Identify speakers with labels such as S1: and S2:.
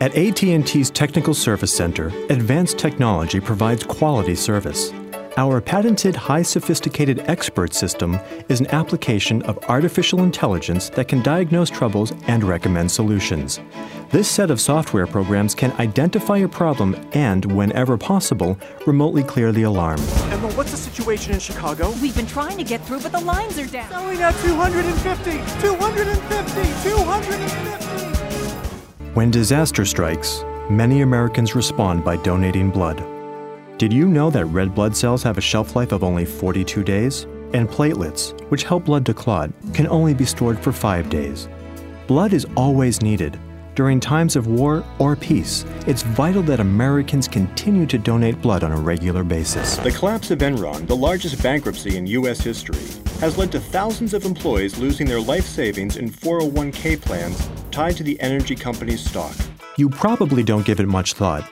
S1: At AT&T's Technical Service Center, advanced technology provides quality service. Our patented high sophisticated expert system is an application of artificial intelligence that can diagnose troubles and recommend solutions. This set of software programs can identify a problem and, whenever possible, remotely clear the alarm.
S2: Emma, what's the situation in Chicago?
S3: We've been trying to get through, but the lines are down.
S2: Selling at 250! 250! 250!
S1: When disaster strikes, many Americans respond by donating blood. Did you know that red blood cells have a shelf life of only 42 days? And platelets, which help blood to clot, can only be stored for 5 days. Blood is always needed. During times of war or peace, it's vital that Americans continue to donate blood on a regular basis.
S4: The collapse of Enron, the largest bankruptcy in U.S. history, has led to thousands of employees losing their life savings in 401k plans tied to the energy company's stock.
S1: You probably don't give it much thought,